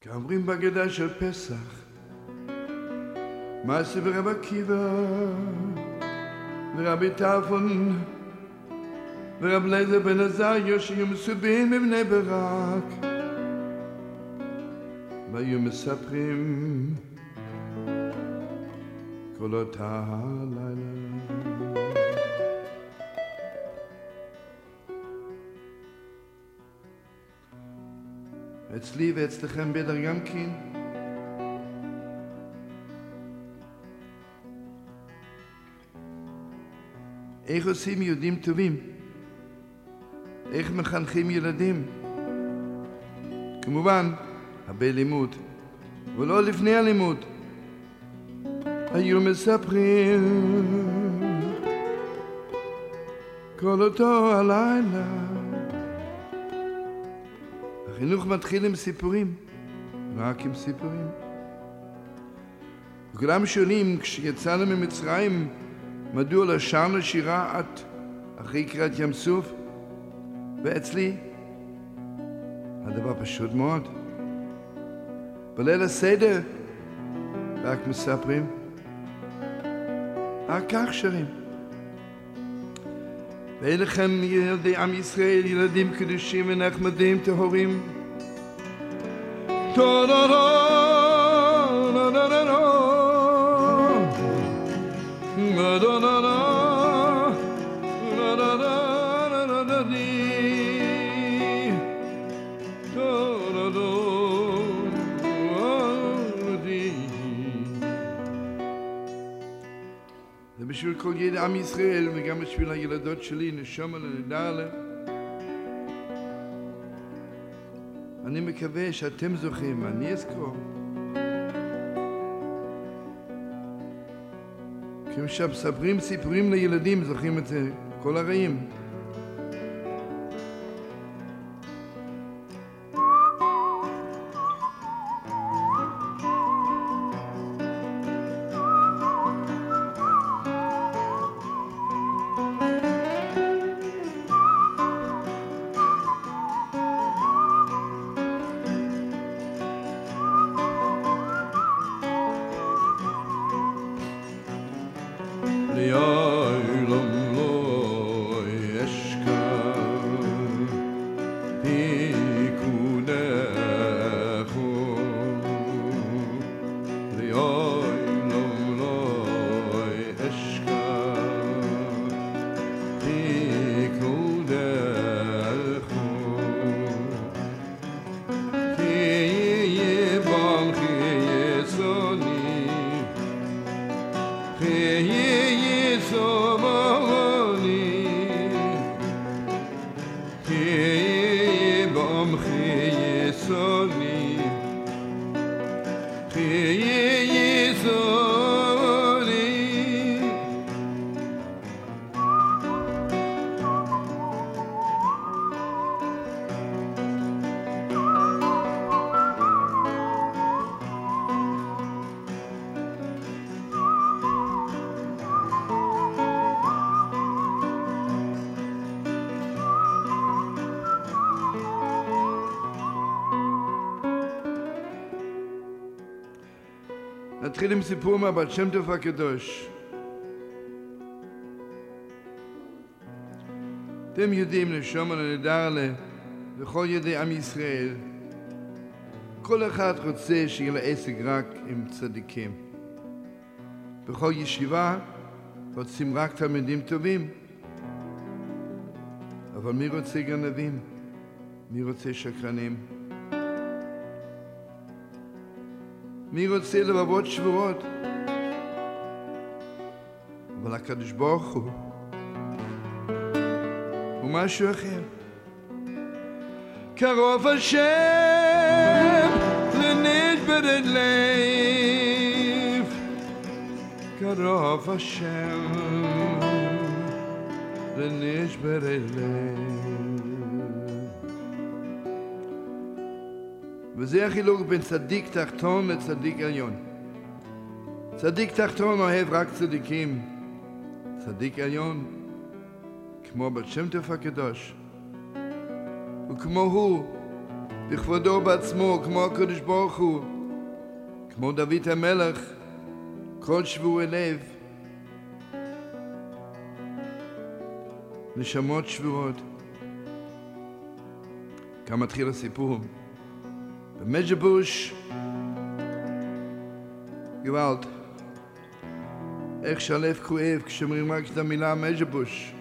כאומרים בגדה של פסח, מעשה ברב עקיבא ורבי טרפון ורב אליעזר בן עזריה שהיו מסובים בבני ברק, והיו מספרים כל אותה הלילה. אצלי ואצלכם בטח גם כן. איך עושים יהודים טובים? איך מחנכים ילדים? כמובן, הרבה לימוד, אבל לא לפני הלימוד. היו מספרים כל אותו הלילה. החינוך מתחיל עם סיפורים, רק עם סיפורים. וכולם שואלים, כשיצאנו ממצרים, מדוע לא שרנו שירה עד אחרי קריאת ים סוף? ואצלי, הדבר פשוט מאוד. בליל הסדר, רק מספרים, רק כך שרים. ואין לכם ילדי עם ישראל, ילדים קדושים ונחמדים טהורים. זה בשביל כל ילד עם ישראל וגם בשביל הילדות שלי, נשמה לנהדר להם. אני מקווה שאתם זוכים, אני אזכור. כשמספרים סיפורים לילדים, זוכים את זה, כל הרעים. נתחיל עם סיפור מהבעל שם טוב הקדוש. אתם יודעים, נשמה לנהדר לכל ידי עם ישראל, כל אחד רוצה שיהיה לה עסק רק עם צדיקים. בכל ישיבה רוצים רק תלמידים טובים. אבל מי רוצה גנבים? מי רוצה שקרנים? מי רוצה לבבות שבורות? אבל הקדוש ברוך הוא משהו אחר. קרוב השם לנשברת לב, קרוב השם לנשברת לב. וזה החילוק בין צדיק תחתון לצדיק עליון. צדיק תחתון אוהב רק צדיקים. צדיק עליון, כמו בעל שם טוב הקדוש, וכמו הוא, בכבודו בעצמו, כמו הקדוש ברוך הוא, כמו דוד המלך, כל שבורי לב, נשמות שבורות. כאן מתחיל הסיפור. במז'בוש, גוואלד, איך שהלב כואב כשאומרים רק את המילה מז'בוש.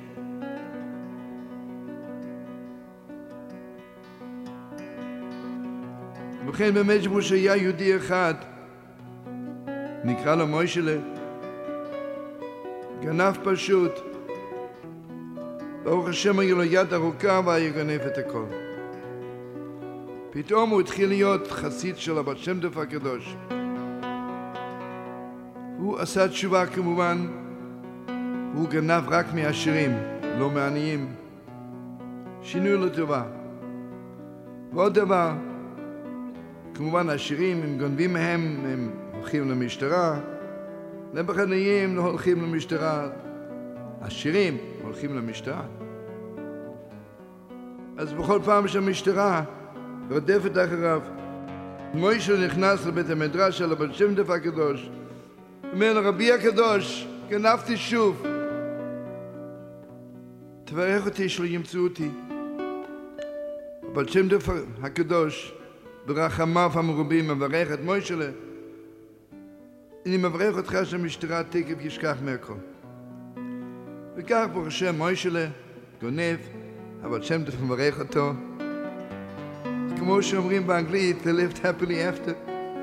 ובכן במז'בוש היה יהודי אחד, נקרא לו מוישלה, גנב פשוט. ברוך השם היה לו יד ארוכה והיה גנב את הכל. פתאום הוא התחיל להיות חסיד של הבעל שם טוב הקדוש. הוא עשה תשובה כמובן, הוא גנב רק מהעשירים, לא מעניים. שינוי לטובה. ועוד דבר, כמובן העשירים, אם גונבים מהם, הם הולכים למשטרה. לבחניים לא הולכים למשטרה. עשירים הולכים למשטרה. אז בכל פעם שהמשטרה רודפת אחריו, מוישה נכנס לבית המדרש של הבעל שם טוב הקדוש, אומר לרבי הקדוש, גנבתי שוב, תברך אותי שלא ימצאו אותי. הבעל שם טוב הקדוש ברחמיו המרובים מברך את מוישה, אני מברך אותך שהמשטרה תקף ישכח מהכל. וכך ברוך השם מוישה גונב, הבעל שם טוב מברך אותו, כמו שאומרים באנגלית, they lived happily after.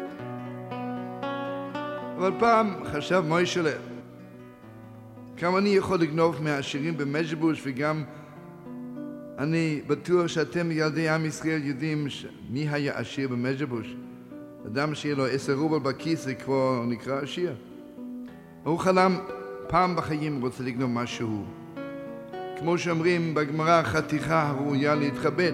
אבל פעם חשב מוישה, כמה אני יכול לגנוב מהעשירים במז'בוש, וגם אני בטוח שאתם ילדי עם ישראל יודעים מי היה עשיר במז'בוש. אדם שיהיה לו 10 רובל בכיס זה כבר נקרא עשיר. הוא חלם פעם בחיים רוצה לגנוב משהו. כמו שאומרים בגמרא, חתיכה הראויה להתכבד.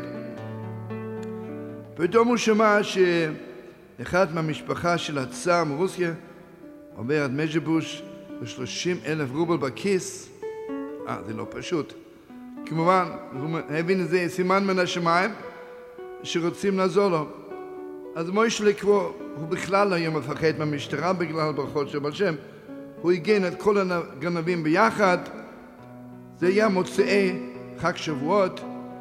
פתאום הוא שמע שאחד מהמשפחה של הצאר מרוסיה עובר עד מז'בוש ב30,000 רובל בכיס. זה לא פשוט. כמובן, הוא הבין את זה סימן מן השמיים שרוצים לעזור לו. אז מוישה כבר, הוא בכלל לא היה מפחד מהמשטרה בגלל ברכות של בעל שם. הוא הגן את כל הגנבים ביחד. זה היה מוצאי חג שבועות,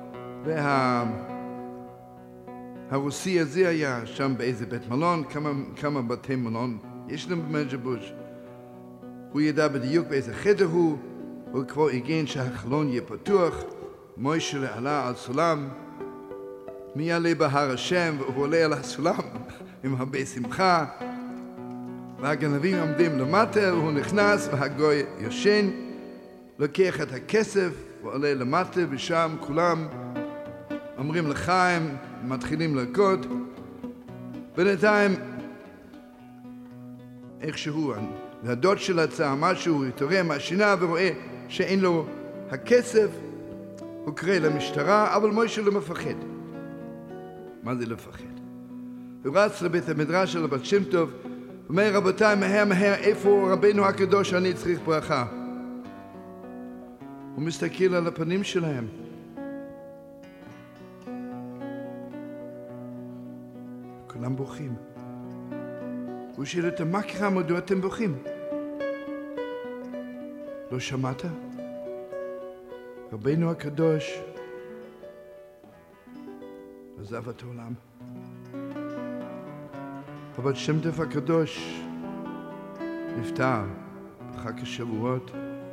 הרוסי הזה היה שם באיזה בית מלון, כמה בתי מלון יש להם במז'בוש. הוא ידע בדיוק באיזה חדר הוא כבר הגן שהחלון יהיה פתוח. מוישה עלה על סולם, מי יעלה בהר השם, והוא עולה על הסולם עם הרבה שמחה, והגנבים עומדים למטה, והוא נכנס והגוי ישן, לוקח את הכסף ועולה למטה, ושם כולם אומרים לחיים, מתחילים לרקוד. בינתיים איכשהו הדוד של הצאר משהו התעורר מהשינה ורואה שאין לו הכסף, הוא קרא למשטרה, אבל מוישה לא מפחד. מה זה לפחד? הוא רץ לבית המדרש של הבעל שם טוב, אומר רבותיי, מהר איפה רבנו הקדוש, אני צריך ברכה. הוא מסתכל על הפנים שלהם, כולם בוכים. הוא שואל אותם, מה קרה, מדוע אתם בוכים? לא שמעת? רבנו הקדוש עזב את העולם. אבל שם טוב הקדוש נפטר בחג השבועות.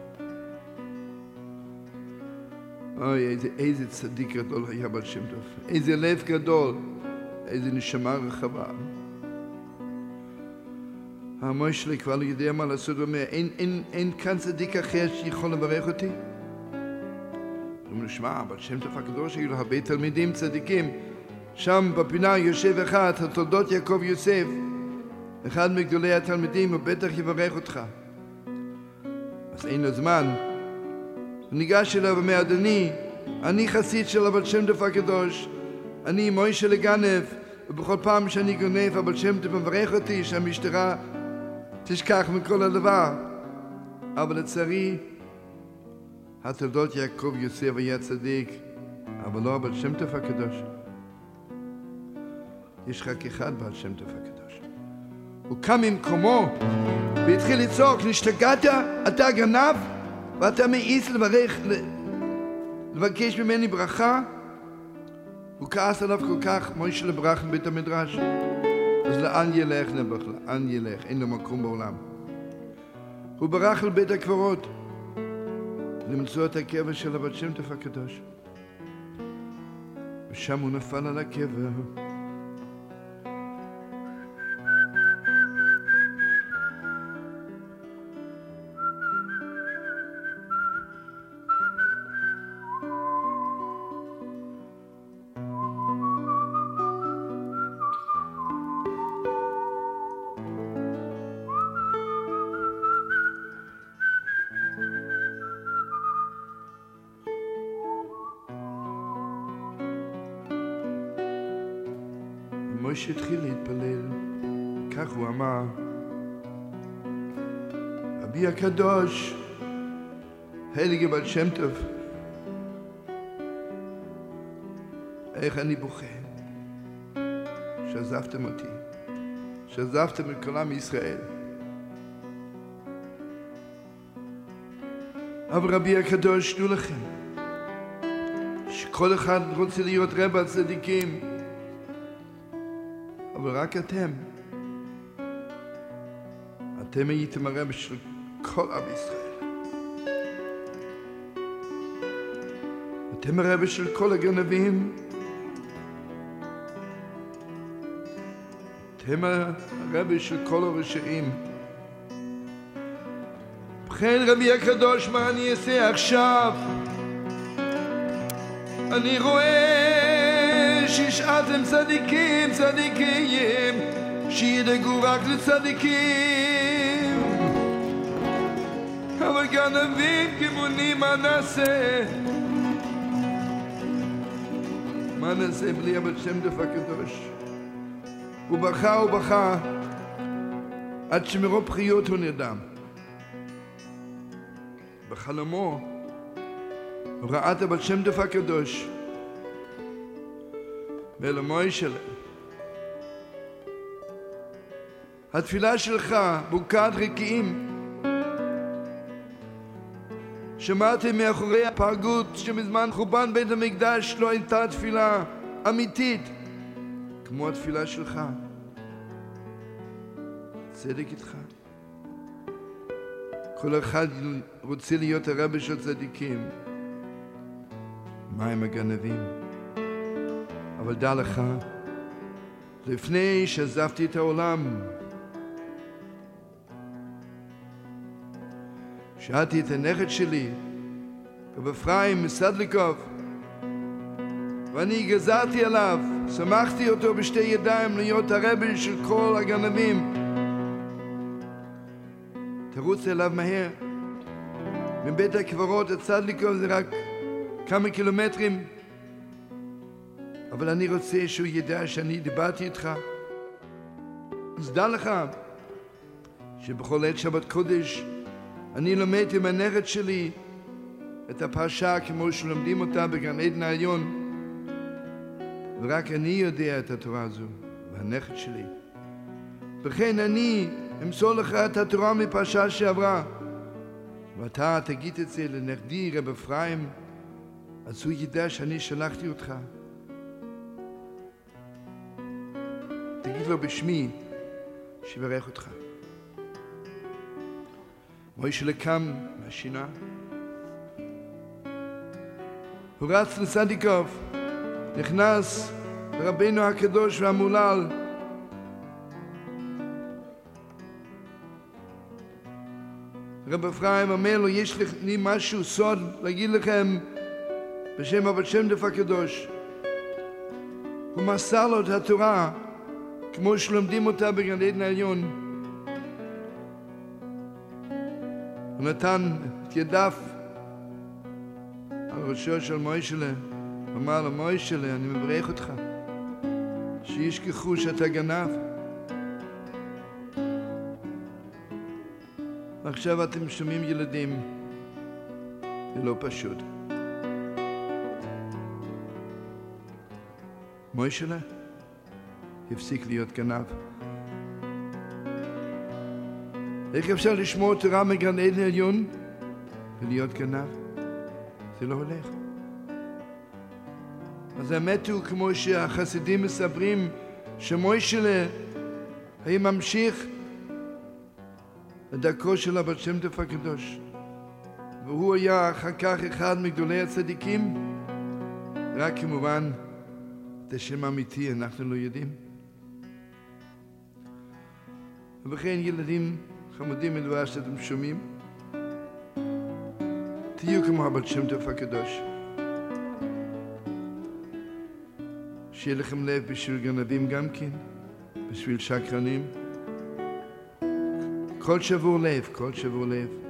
אוי, איזה צדיק גדול היה בעל שם טוב. איזה לב גדול, איזה נשמה רחבה. המוישה כבר לא יודע מה לעשות, הוא אומר, אין כאן צדיק אחר שיכול לברך אותי? הוא אומר, שמע, בעל שם טוב הקדוש היו לו הרבה תלמידים צדיקים. שם בפינה יושב אחד, התולדות יעקב יוסף, אחד מגדולי התלמידים, הוא בטח יברך אותך. אז אין לו זמן. הוא ניגש אליו ואומר, אדוני, אני חסיד של הבעל שם טוב הקדוש, אני מוישה לגנב, ובכל פעם שאני גונב, הבעל שם טוב מברך אותי שהמשטרה תשכח מכל הדבר. אבל לצערי, התולדות יעקב יוסף היה צדיק, אבל לא הבעל שם טוב הקדוש. יש רק אחד בעל שם טוב הקדוש. הוא קם ממקומו והתחיל לצעוק, נשתגעת? אתה גנב? ואתה מעיז לבקש ממני ברכה? הוא כעס עליו כל כך, מוישה לברח מבית המדרש. אז לאן ילך נבח? לאן ילך? אין לו מקום בעולם. הוא ברח לבית הקברות למצוא את הקבר של הבת שם טוב הקדוש. ושם הוא נפל על הקבר. מוישה התחיל להתפלל, כך הוא אמר, רבי הקדוש, heilige בעל שם טוב, איך אני בוכה שעזבתם אותי, שעזבתם את כל עם ישראל. אבל רבי הקדוש, תנו לכם, שכל אחד רוצה להיות רבע צדיקים, אבל רק אתם הייתם הרב של כל עם ישראל. אתם הרב של כל הגנבים. אתם הרב של כל הרשעים. בכן רבי הקדוש, מה אני אעשה עכשיו? אני רואה שישאתם צדיקים, צדיקים, שידאגו רק לצדיקים. אבל גנבים כמוני, מה נעשה? מה נעשה בלי הבת שם טוב הקדוש? הוא בכה עד שמרוב בחיות הוא נרדם. בחלומו הוא ראה את הבת שם טוב הקדוש ואל מוישה, התפילה שלך בוקעת רקיעים. שמעתי מאחורי הפרגות שמזמן חורבן בית המקדש לא הייתה תפילה אמיתית כמו התפילה שלך. צדק איתך. כל אחד רוצה להיות הרב של צדיקים. מה עם הגנבים? אבל דע לך, לפני שעזבתי את העולם, שאלתי את הנכד שלי, רב אפרים מסדליקוב, ואני גזרתי עליו, שמחתי אותו בשתי ידיים להיות הרבי של כל הגנבים. תרוץ אליו מהר. מבית הקברות הסדליקוב זה רק כמה קילומטרים, אבל אני רוצה שהוא ידע שאני דיברתי איתך. אז דע לך שבכל עת שבת קודש אני לומד עם הנכד שלי את הפרשה כמו שלומדים אותה בגן עדן העליון, ורק אני יודע את התורה הזו, והנכד שלי. וכן אני אמסור לך את התורה מפרשה שעברה, ואתה תגיד את זה לנכדי רב אפרים, אז הוא ידע שאני שלחתי אותך. תגיד לו בשמי שיברך אותך. מוישה קם מהשינה, הוא רץ לצדיקוב, נכנס לרבינו הקדוש והמולל. רב אפרים אומר לו, יש לי משהו סוד להגיד לכם בשם הבת שם טוב הקדוש. הוא מסר לו את התורה כמו שלומדים אותה בגן עדן העליון. הוא נתן את ידיו על ראשו של מוישה, אמר לו, מוישה, אני מברך אותך, שישכחו שאתה גנב. ועכשיו אתם שומעים ילדים, זה לא פשוט. מוישה, הפסיק להיות גנב. איך אפשר לשמור תורה מגן עדן עליון ולהיות גנב? זה לא הולך. אז האמת הוא, כמו שהחסידים מספרים, שמוישלה היה ממשיך לדרכו של הבעל שם טוב הקדוש, והוא היה אחר כך אחד מגדולי הצדיקים, רק כמובן את השם אמיתי אנחנו לא יודעים. ובכן, ילדים חמודים מדבר שאתם שומעים, תהיו כמו הבעל שם טוב הקדוש. שיהיה לכם לב בשביל גנבים גם כן, בשביל שקרנים. כל שבור לב, כל שבור לב.